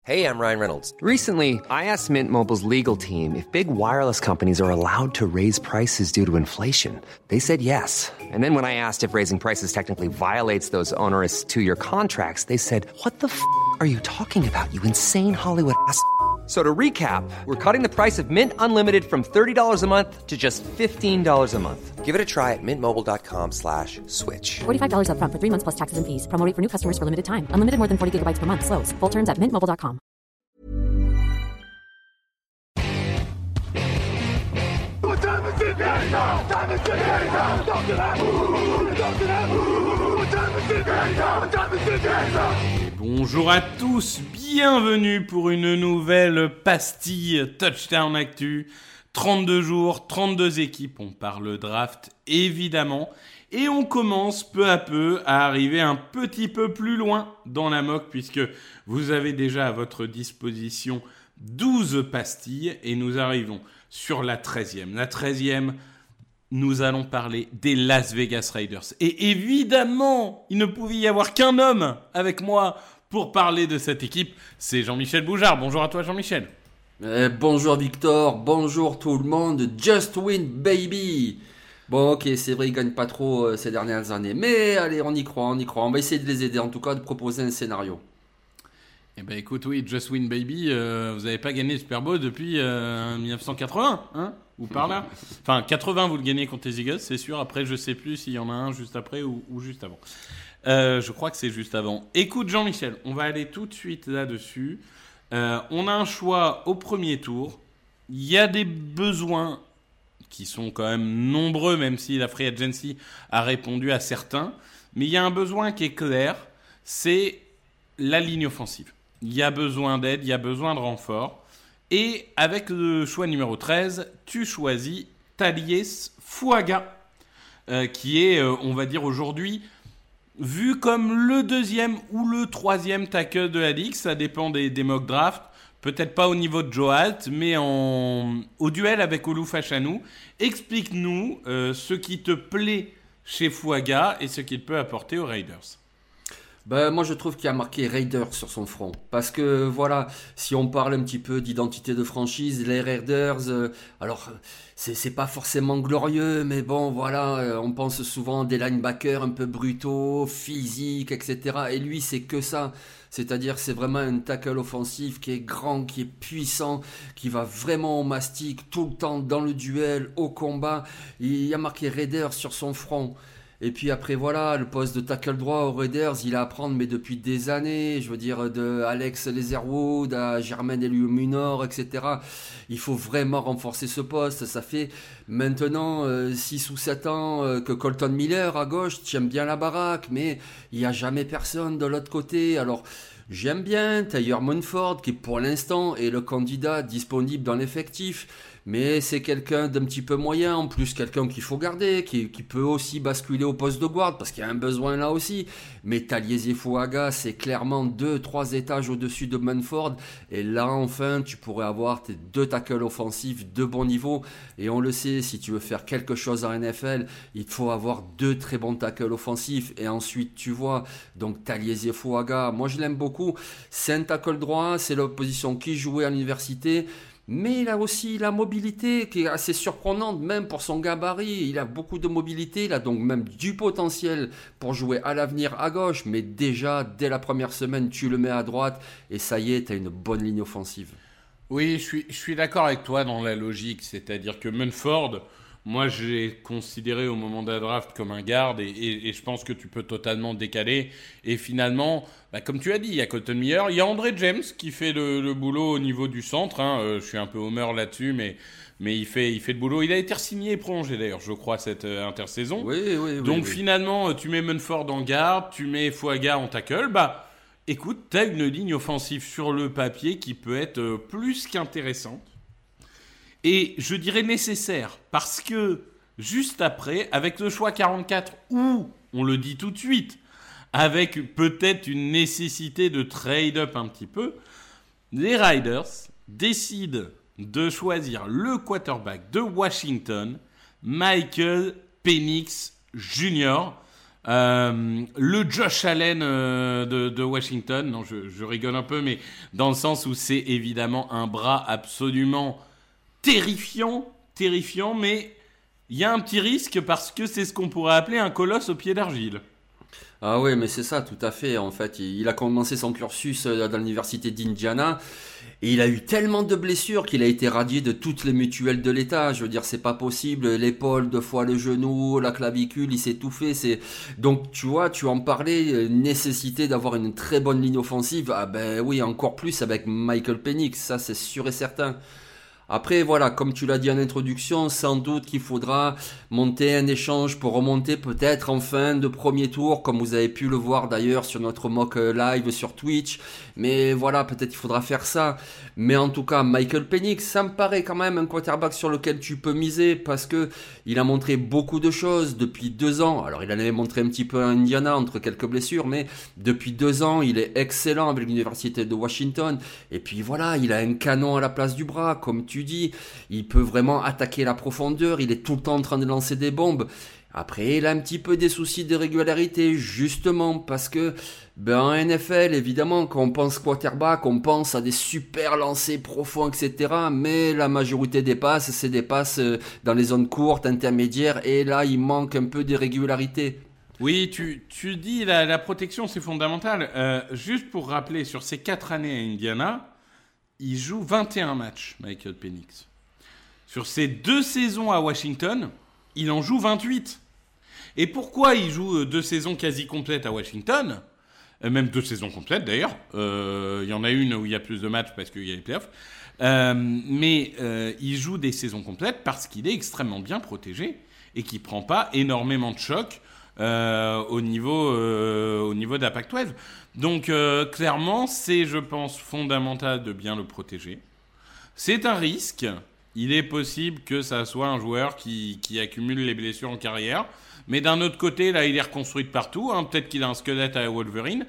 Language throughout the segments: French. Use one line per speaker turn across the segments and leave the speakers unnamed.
Hey, I'm Ryan Reynolds.
Recently, I asked Mint Mobile's legal team if big wireless companies are allowed to raise prices due to inflation. They said yes. And then when I asked if raising prices technically violates those onerous two-year contracts, they said, "What the f*** are you talking about, you insane Hollywood ass?" So to recap, we're cutting the price of Mint Unlimited from $30 a month to just $15 a month.
Give it a try at mintmobile.com/switch.
$45 up front for 3 months plus taxes and fees. Promo rate for new customers for limited time. Unlimited more than 40 gigabytes per month. Slows full terms at mintmobile.com.
Bonjour à tous, bienvenue pour une nouvelle pastille Touchdown Actu. 32 jours, 32 équipes, on parle draft évidemment. Et on commence peu à peu à arriver un petit peu plus loin dans la mock puisque vous avez déjà à votre disposition 12 pastilles et nous arrivons sur la 13e. La 13e, nous allons parler des Las Vegas Raiders. Et évidemment, il ne pouvait y avoir qu'un homme avec moi pour parler de cette équipe, c'est Jean-Michel Boujard. Bonjour à toi Jean-Michel.
Bonjour Victor, bonjour tout le monde, just win baby. Bon ok, c'est vrai, ils gagnent pas trop ces dernières années, mais allez, on y croit, on va essayer de les aider, en tout cas de proposer un scénario.
Eh ben écoute, oui, just win baby, vous avez pas gagné le Super Bowl depuis 1980, hein, ou par là. Enfin, 80 vous le gagnez contre les Eagles, c'est sûr, après je sais plus s'il y en a un juste après ou juste avant. Je crois que c'est juste avant. Écoute Jean-Michel, on va aller tout de suite là-dessus. On a un choix au premier tour. Il y a des besoins qui sont quand même nombreux, même si la Free Agency a répondu à certains. Mais il y a un besoin qui est clair, c'est la ligne offensive. Il y a besoin d'aide, il y a besoin de renfort. Et avec le choix numéro 13, tu choisis Taliese Fuaga, qui est, on va dire aujourd'hui, vu comme le deuxième ou le troisième tackle de la ligue, ça dépend des mock drafts. Peut-être pas au niveau de Joe Alt, mais au duel avec Olu Fashanu. Explique-nous ce qui te plaît chez Fuaga et ce qu'il peut apporter aux Raiders.
Moi je trouve qu'il y a marqué Raiders sur son front. Parce que voilà, si on parle un petit peu d'identité de franchise, les Raiders, alors c'est pas forcément glorieux, mais bon voilà, on pense souvent des linebackers un peu brutaux, physiques, etc. Et lui c'est que ça. C'est-à-dire c'est vraiment un tackle offensif qui est grand, qui est puissant, qui va vraiment au mastic tout le temps dans le duel, au combat. Il y a marqué Raiders sur son front. Et puis après voilà, le poste de tackle droit aux Raiders, il a à prendre mais depuis des années, je veux dire de Alex Leatherwood à Jermaine Eluemunor, etc. Il faut vraiment renforcer ce poste, ça fait maintenant 6 ou 7 ans que Colton Miller à gauche tient bien la baraque, mais il n'y a jamais personne de l'autre côté, alors... J'aime bien Tyler Munford qui pour l'instant est le candidat disponible dans l'effectif, mais c'est quelqu'un d'un petit peu moyen, en plus quelqu'un qu'il faut garder, qui peut aussi basculer au poste de guard parce qu'il y a un besoin là aussi. Mais Taliese Fuaga c'est clairement 2-3 étages au-dessus de Munford et là enfin tu pourrais avoir tes 2 tackles offensifs de bon niveau et on le sait, si tu veux faire quelque chose en NFL, il faut avoir 2 très bons tackles offensifs et ensuite tu vois, donc Taliese Fuaga, moi je l'aime beaucoup. C'est un tackle droit, c'est la position qu'il jouait à l'université, mais il a aussi la mobilité qui est assez surprenante, même pour son gabarit. Il a beaucoup de mobilité, il a donc même du potentiel pour jouer à l'avenir à gauche, mais déjà, dès la première semaine, tu le mets à droite et ça y est, tu as une bonne ligne offensive.
Oui, je suis d'accord avec toi dans la logique, c'est-à-dire que Munford, moi j'ai considéré au moment de la draft comme un garde et je pense que tu peux totalement décaler. Et finalement, comme tu as dit, il y a Colton Miller, il y a André James qui fait le boulot au niveau du centre. Je suis un peu homer là-dessus, mais il fait le boulot. Il a été re-signé et prolongé d'ailleurs, je crois, cette intersaison.
Oui.
Donc finalement, tu mets Munford en garde, tu mets Fuaga en tackle, écoute, tu as une ligne offensive sur le papier qui peut être plus qu'intéressante. Et je dirais nécessaire, parce que juste après, avec le choix 44, ou, on le dit tout de suite, avec peut-être une nécessité de trade-up un petit peu, les Raiders décident de choisir le quarterback de Washington, Michael Penix Jr. Le Josh Allen de Washington, non, je rigole un peu, mais dans le sens où c'est évidemment un bras absolument terrifiant, mais il y a un petit risque parce que c'est ce qu'on pourrait appeler un colosse au pied d'argile.
Ah oui, mais c'est ça, tout à fait. En fait, il a commencé son cursus dans l'université d'Indiana et il a eu tellement de blessures qu'il a été radié de toutes les mutuelles de l'État. Je veux dire, c'est pas possible. L'épaule, 2 fois le genou, la clavicule, il s'est tout fait. Donc, tu vois, tu en parlais, nécessité d'avoir une très bonne ligne offensive. Ah ben oui, encore plus avec Michael Penix, ça c'est sûr et certain. Après, voilà, comme tu l'as dit en introduction, sans doute qu'il faudra monter un échange pour remonter peut-être en fin de premier tour, comme vous avez pu le voir d'ailleurs sur notre mock live sur Twitch. Mais voilà, peut-être il faudra faire ça. Mais en tout cas, Michael Penix, ça me paraît quand même un quarterback sur lequel tu peux miser parce que il a montré beaucoup de choses depuis 2 ans. Alors, il en avait montré un petit peu à Indiana entre quelques blessures, mais depuis 2 ans, il est excellent avec l'université de Washington. Et puis voilà, il a un canon à la place du bras, comme tu dis. Il peut vraiment attaquer la profondeur. Il est tout le temps en train de lancer des bombes. Après, il a un petit peu des soucis de régularité, justement, parce que en NFL, évidemment, quand on pense quarterback, on pense à des super lancers profonds, etc. Mais la majorité des passes, c'est des passes dans les zones courtes, intermédiaires, et là, il manque un peu de régularité.
Oui, tu dis la protection, c'est fondamental. Juste pour rappeler, sur ces 4 années à Indiana, il joue 21 matchs, Michael Penix. Sur ces 2 saisons à Washington, il en joue 28. Et pourquoi il joue 2 saisons quasi complètes à Washington ? Même 2 saisons complètes d'ailleurs. Il y en a une où il y a plus de matchs parce qu'il y a les playoffs. Mais il joue des saisons complètes parce qu'il est extrêmement bien protégé et qu'il ne prend pas énormément de chocs au niveau de la Pac-12. Donc clairement, c'est, je pense, fondamental de bien le protéger. C'est un risque. Il est possible que ça soit un joueur qui accumule les blessures en carrière. Mais d'un autre côté, là, il est reconstruit de partout. Hein. Peut-être qu'il a un squelette à Wolverine.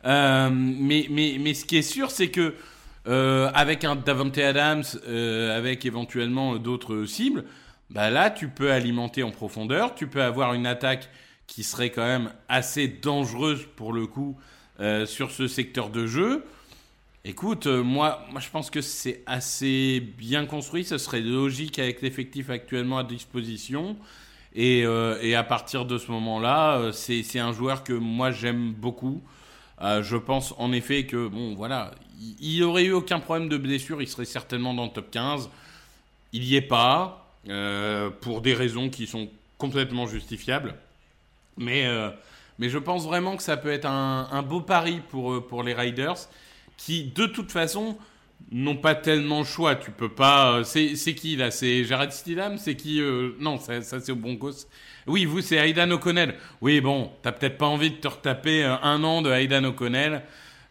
Mais ce qui est sûr, c'est que avec un Davante Adams, avec éventuellement d'autres cibles, bah là, tu peux alimenter en profondeur. Tu peux avoir une attaque qui serait quand même assez dangereuse pour le coup sur ce secteur de jeu. Écoute, moi, je pense que c'est assez bien construit. Ce serait logique avec l'effectif actuellement à disposition. Et à partir de ce moment-là, c'est un joueur que moi j'aime beaucoup. Je pense en effet que bon, voilà, il aurait eu aucun problème de blessure. Il serait certainement dans le top 15. Il y est pas pour des raisons qui sont complètement justifiables. Mais je pense vraiment que ça peut être un beau pari pour les Raiders, qui de toute façon n'ont pas tellement le choix. Tu peux pas. C'est qui là ? C'est Jared Stidham ? C'est qui Non, ça c'est au Broncos. Oui, vous c'est Aidan O'Connell. Oui, bon, t'as peut-être pas envie de te retaper 1 an de Aidan O'Connell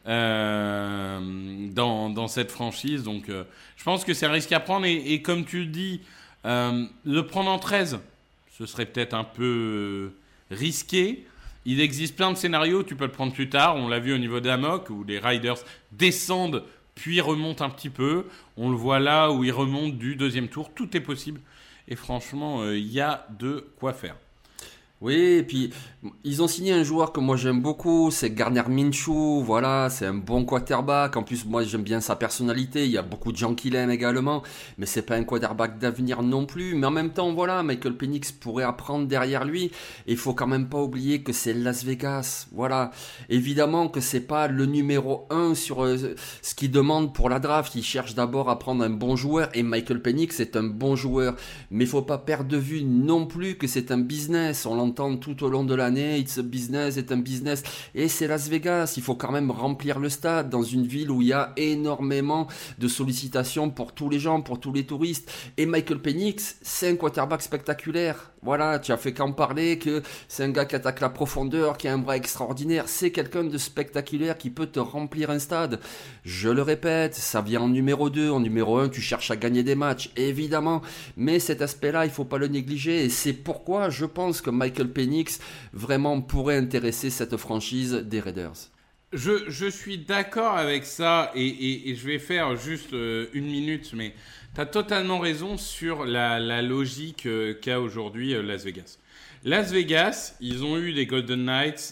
dans cette franchise. Donc, je pense que c'est un risque à prendre. Et comme tu le dis, le prendre en 13, ce serait peut-être un peu risqué. Il existe plein de scénarios. Tu peux le prendre plus tard. On l'a vu au niveau de la mock où les Riders descendent puis remontent un petit peu. On le voit là où ils remontent du 2e tour. Tout est possible. Et franchement, il y a de quoi faire.
Oui, et puis ils ont signé un joueur que moi j'aime beaucoup, c'est Gardner Minshew, voilà, c'est un bon quarterback. En plus, moi j'aime bien sa personnalité, il y a beaucoup de gens qui l'aiment également, mais c'est pas un quarterback d'avenir non plus. Mais en même temps, voilà, Michael Penix pourrait apprendre derrière lui. Et il faut quand même pas oublier que c'est Las Vegas, voilà. Évidemment que c'est pas le numéro 1 sur ce qu'il demande pour la draft. Il cherche d'abord à prendre un bon joueur, et Michael Penix est un bon joueur. Mais il faut pas perdre de vue non plus que c'est un business. On l'entend tout au long de l'année, it's a business, c'est un business, et c'est Las Vegas, il faut quand même remplir le stade dans une ville où il y a énormément de sollicitations pour tous les gens, pour tous les touristes, et Michael Penix, c'est un quarterback spectaculaire, voilà, tu as fait qu'en parler, que c'est un gars qui attaque la profondeur, qui a un bras extraordinaire, c'est quelqu'un de spectaculaire qui peut te remplir un stade, je le répète, ça vient en numéro 2, en numéro 1, tu cherches à gagner des matchs, évidemment, mais cet aspect-là, il faut pas le négliger, et c'est pourquoi je pense que Michael Penix vraiment pourrait intéresser cette franchise des Raiders.
Je suis d'accord avec ça et je vais faire juste 1 minute, mais tu as totalement raison sur la logique qu'a aujourd'hui Las Vegas. Las Vegas, ils ont eu les Golden Knights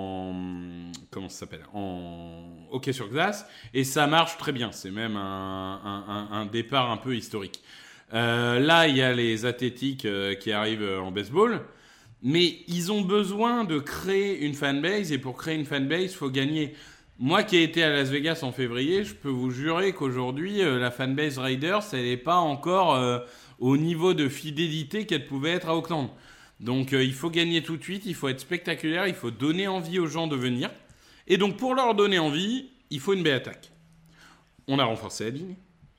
en hockey sur glace, et ça marche très bien. C'est même un départ un peu historique. Là, il y a les Athletics qui arrivent en baseball, mais ils ont besoin de créer une fanbase, et pour créer une fanbase, il faut gagner. Moi qui ai été à Las Vegas en février, je peux vous jurer qu'aujourd'hui, la fanbase Raiders, elle n'est pas encore au niveau de fidélité qu'elle pouvait être à Auckland. Donc il faut gagner tout de suite, il faut être spectaculaire, il faut donner envie aux gens de venir. Et donc pour leur donner envie, il faut une belle attaque. On a renforcé la ligne,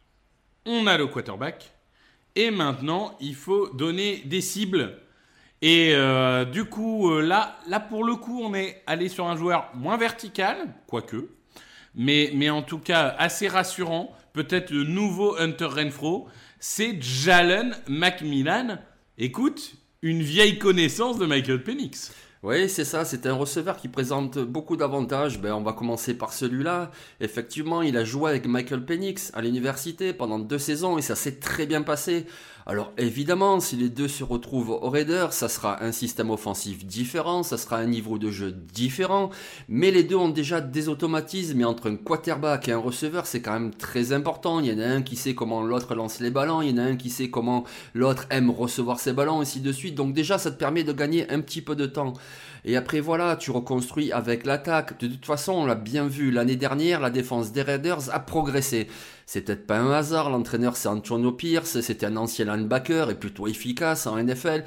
on a le quarterback, et maintenant il faut donner des cibles. Et du coup, là pour le coup, on est allé sur un joueur moins vertical, quoique, mais en tout cas assez rassurant, peut-être le nouveau Hunter Renfrow, c'est Jalen McMillan. Écoute, une vieille connaissance de Michael Penix.
Oui, c'est ça, c'est un receveur qui présente beaucoup d'avantages. On va commencer par celui-là. Effectivement, il a joué avec Michael Penix à l'université pendant 2 saisons et ça s'est très bien passé. Alors évidemment, si les deux se retrouvent aux Raiders, ça sera un système offensif différent, ça sera un niveau de jeu différent, mais les deux ont déjà des automatismes, et entre un quarterback et un receveur, c'est quand même très important. Il y en a un qui sait comment l'autre lance les ballons, il y en a un qui sait comment l'autre aime recevoir ses ballons, ainsi de suite. Donc déjà, ça te permet de gagner un petit peu de temps. Et après voilà, tu reconstruis avec l'attaque. De toute façon, on l'a bien vu, l'année dernière, la défense des Raiders a progressé. C'est peut-être pas un hasard, l'entraîneur c'est Antonio Pierce, c'était un ancien linebacker et plutôt efficace en NFL.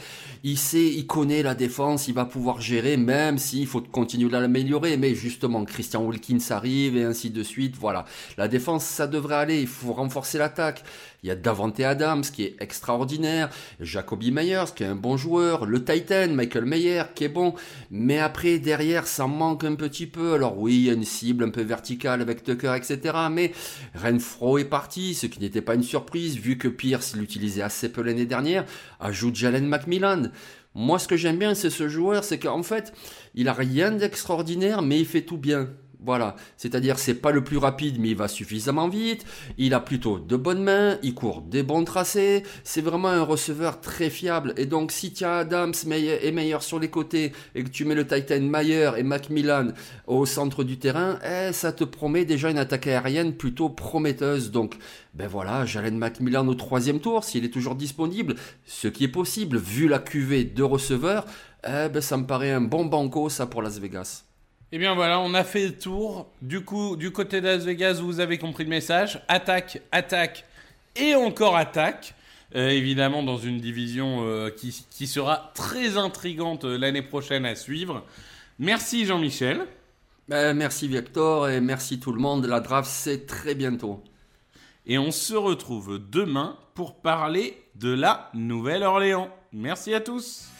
Il connaît la défense, il va pouvoir gérer, même s'il faut continuer à l'améliorer. Mais justement, Christian Wilkins arrive et ainsi de suite. Voilà, la défense ça devrait aller, il faut renforcer l'attaque. Il y a Davante Adams qui est extraordinaire, Jacoby Meyers qui est un bon joueur, le Titan, Michael Mayer qui est bon, mais après derrière ça manque un petit peu. Alors oui, il y a une cible un peu verticale avec Tucker, etc. Mais Renfrow est parti, ce qui n'était pas une surprise vu que Pierce l'utilisait assez peu l'année dernière. Ajoute Jalen McMillan. Moi ce que j'aime bien c'est ce joueur, c'est qu'en fait il a rien d'extraordinaire mais il fait tout bien. Voilà, c'est-à-dire c'est pas le plus rapide mais il va suffisamment vite, il a plutôt de bonnes mains, il court des bons tracés, c'est vraiment un receveur très fiable. Et donc si tu as Adams et Meyer sur les côtés et que tu mets le Titan Mayer et McMillan au centre du terrain, ça te promet déjà une attaque aérienne plutôt prometteuse. Donc voilà, Jalen McMillan au 3e tour s'il est toujours disponible, ce qui est possible vu la cuvée de receveurs, ça me paraît un bon banco ça pour Las Vegas.
Eh bien voilà, on a fait le tour. Du coup, du côté de Las Vegas, vous avez compris le message. Attaque, attaque et encore attaque. Évidemment, dans une division qui sera très intrigante l'année prochaine à suivre. Merci Jean-Michel.
Merci Victor et merci tout le monde. La draft, c'est très bientôt.
Et on se retrouve demain pour parler de la Nouvelle-Orléans. Merci à tous.